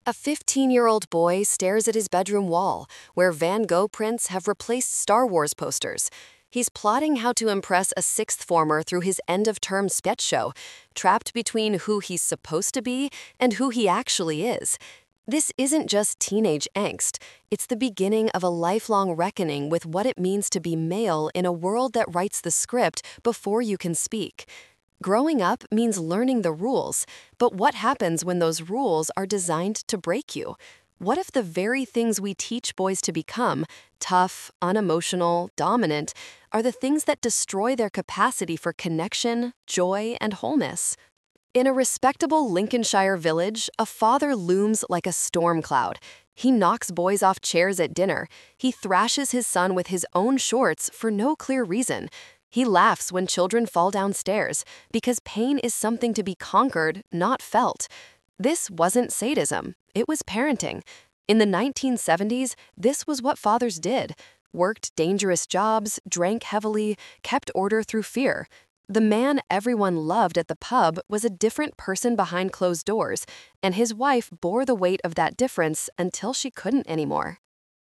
A 15-year-old boy stares at his bedroom wall, where Van Gogh prints have replaced Star Wars posters. He's plotting how to impress a sixth former through his end-of-term sketch show, trapped between who he's supposed to be and who he actually is. This isn't just teenage angst, it's the beginning of a lifelong reckoning with what it means to be male in a world that writes the script before you can speak. Growing up means learning the rules, but what happens when those rules are designed to break you? What if the very things we teach boys to become, tough, unemotional, dominant, are the things that destroy their capacity for connection, joy, and wholeness? In a respectable Lincolnshire village, a father looms like a storm cloud. He knocks boys off chairs at dinner. He thrashes his son with his own shorts for no clear reason. He laughs when children fall downstairs, because pain is something to be conquered, not felt. This wasn't sadism, it was parenting. In the 1970s, this was what fathers did. Worked dangerous jobs, drank heavily, kept order through fear. The man everyone loved at the pub was a different person behind closed doors, and his wife bore the weight of that difference until she couldn't anymore.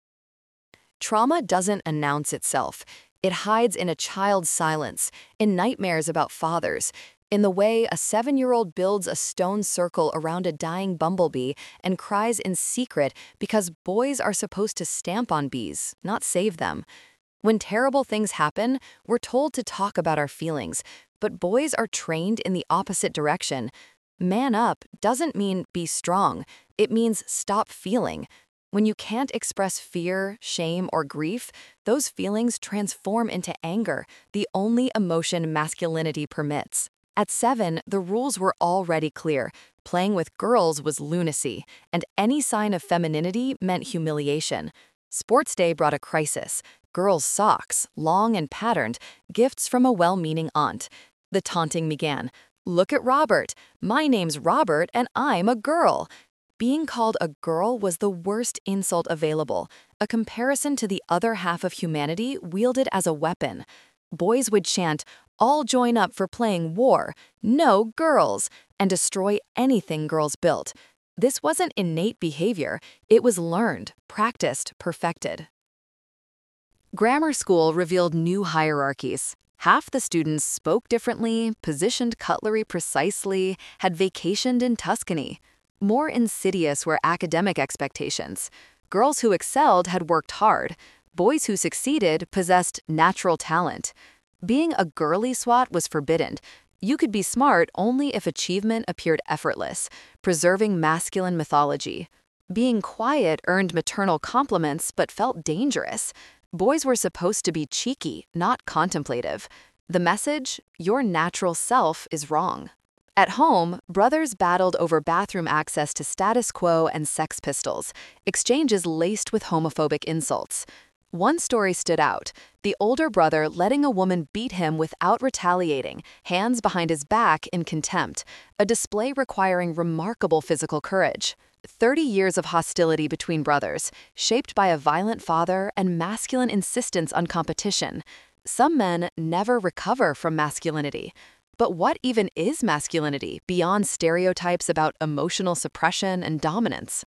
Trauma doesn't announce itself. It hides in a child's silence, in nightmares about fathers, in the way a 7-year-old builds a stone circle around a dying bumblebee and cries in secret because boys are supposed to stamp on bees, not save them. When terrible things happen, we're told to talk about our feelings, but boys are trained in the opposite direction. Man up doesn't mean be strong, it means stop feeling. When you can't express fear, shame, or grief, those feelings transform into anger, the only emotion masculinity permits. At 7, the rules were already clear. Playing with girls was lunacy, and any sign of femininity meant humiliation. Sports day brought a crisis. Girls' socks, long and patterned, gifts from a well-meaning aunt. The taunting began. "Look at Robert. My name's Robert, and I'm a girl." Being called a girl was the worst insult available, a comparison to the other half of humanity wielded as a weapon. Boys would chant, "All join up for playing war, no girls," and destroy anything girls built. This wasn't innate behavior, it was learned, practiced, perfected. Grammar school revealed new hierarchies. Half the students spoke differently, positioned cutlery precisely, had vacationed in Tuscany. More insidious were academic expectations. Girls who excelled had worked hard. Boys who succeeded possessed natural talent. Being a girly swot was forbidden. You could be smart only if achievement appeared effortless, preserving masculine mythology. Being quiet earned maternal compliments but felt dangerous. Boys were supposed to be cheeky, not contemplative. The message, your natural self is wrong. At home, brothers battled over bathroom access to Status Quo and Sex Pistols, exchanges laced with homophobic insults. One story stood out, the older brother letting a woman beat him without retaliating, hands behind his back in contempt, a display requiring remarkable physical courage. 30 years of hostility between brothers, shaped by a violent father and masculine insistence on competition. Some men never recover from masculinity. But what even is masculinity beyond stereotypes about emotional suppression and dominance?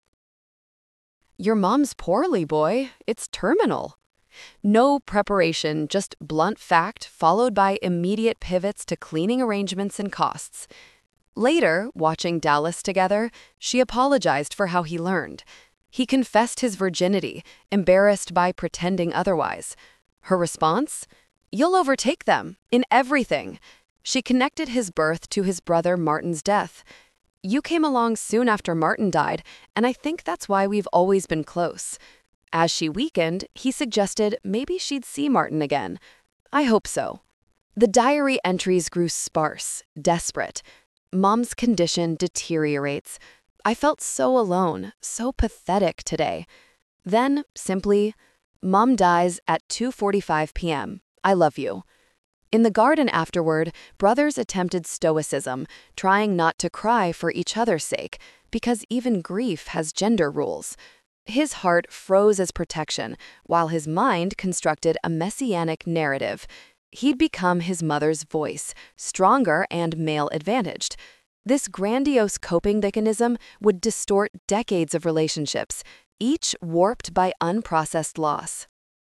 "Your mom's poorly, boy. It's terminal." No preparation, just blunt fact followed by immediate pivots to cleaning arrangements and costs. Later, watching Dallas together, she apologized for how he learned. He confessed his virginity, embarrassed by pretending otherwise. Her response? "You'll overtake them, in everything." She connected his birth to his brother Martin's death. "You came along soon after Martin died, and I think that's why we've always been close." As she weakened, he suggested maybe she'd see Martin again. "I hope so." The diary entries grew sparse, desperate. "Mom's condition deteriorates. I felt so alone, so pathetic today." Then, simply, "Mom dies at 2:45 p.m. I love you." In the garden afterward, brothers attempted stoicism, trying not to cry for each other's sake, because even grief has gender rules. His heart froze as protection, while his mind constructed a messianic narrative. He'd become his mother's voice, stronger and male-advantaged. This grandiose coping mechanism would distort decades of relationships, each warped by unprocessed loss.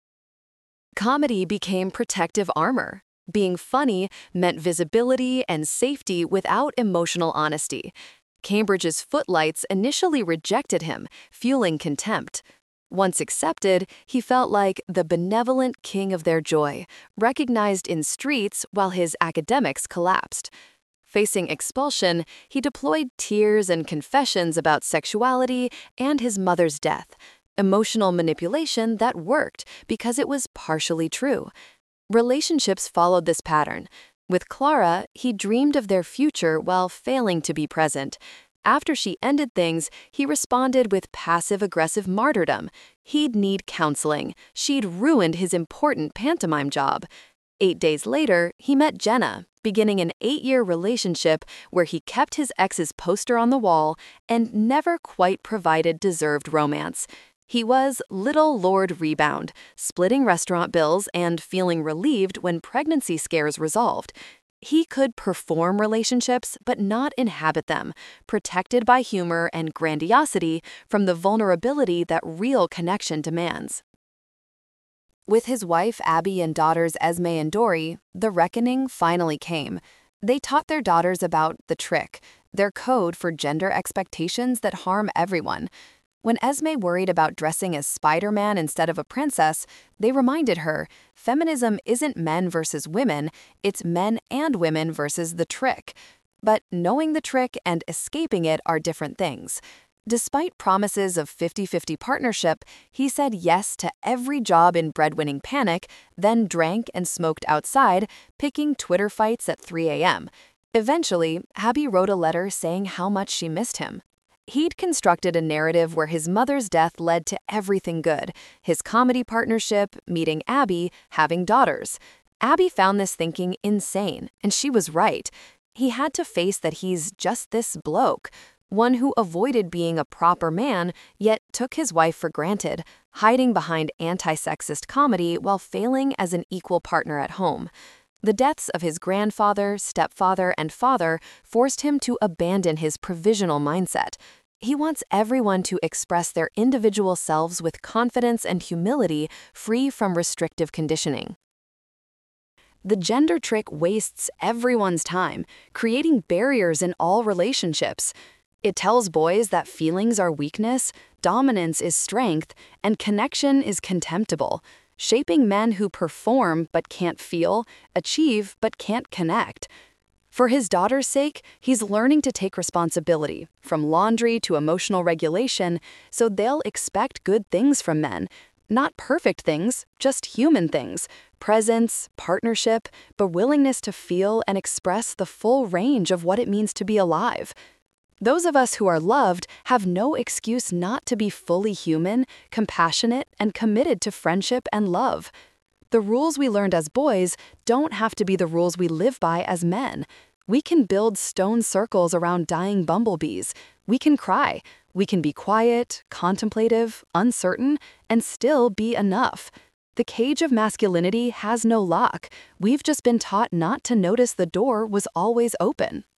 Comedy became protective armor. Being funny meant visibility and safety without emotional honesty. Cambridge's footlights initially rejected him, fueling contempt. Once accepted, he felt like the benevolent king of their joy, recognized in streets while his academics collapsed. Facing expulsion, he deployed tears and confessions about sexuality and his mother's death, emotional manipulation that worked because it was partially true. Relationships followed this pattern. With Clara, he dreamed of their future while failing to be present. After she ended things, he responded with passive-aggressive martyrdom. He'd need counseling. She'd ruined his important pantomime job. 8 days later, he met Jenna, beginning an 8-year relationship where he kept his ex's poster on the wall and never quite provided deserved romance. He was Little Lord Rebound, splitting restaurant bills and feeling relieved when pregnancy scares resolved. He could perform relationships but not inhabit them, protected by humor and grandiosity from the vulnerability that real connection demands. With his wife Abby and daughters Esme and Dory, the reckoning finally came. They taught their daughters about the trick, their code for gender expectations that harm everyone. When Esme worried about dressing as Spider-Man instead of a princess, they reminded her, feminism isn't men versus women, it's men and women versus the trick. But knowing the trick and escaping it are different things. Despite promises of 50-50 partnership, he said yes to every job in breadwinning panic, then drank and smoked outside, picking Twitter fights at 3 a.m. Eventually, Abby wrote a letter saying how much she missed him. He'd constructed a narrative where his mother's death led to everything good, his comedy partnership, meeting Abby, having daughters. Abby found this thinking insane, and she was right. He had to face that he's just this bloke, one who avoided being a proper man, yet took his wife for granted, hiding behind anti-sexist comedy while failing as an equal partner at home. The deaths of his grandfather, stepfather, and father forced him to abandon his provisional mindset. He wants everyone to express their individual selves with confidence and humility, free from restrictive conditioning. The gender trick wastes everyone's time, creating barriers in all relationships. It tells boys that feelings are weakness, dominance is strength, and connection is contemptible, shaping men who perform but can't feel, achieve but can't connect. For his daughter's sake, he's learning to take responsibility, from laundry to emotional regulation, so they'll expect good things from men. Not perfect things, just human things. Presence, partnership, but willingness to feel and express the full range of what it means to be alive. Those of us who are loved have no excuse not to be fully human, compassionate, and committed to friendship and love. The rules we learned as boys don't have to be the rules we live by as men. We can build stone circles around dying bumblebees. We can cry. We can be quiet, contemplative, uncertain, and still be enough. The cage of masculinity has no lock. We've just been taught not to notice the door was always open.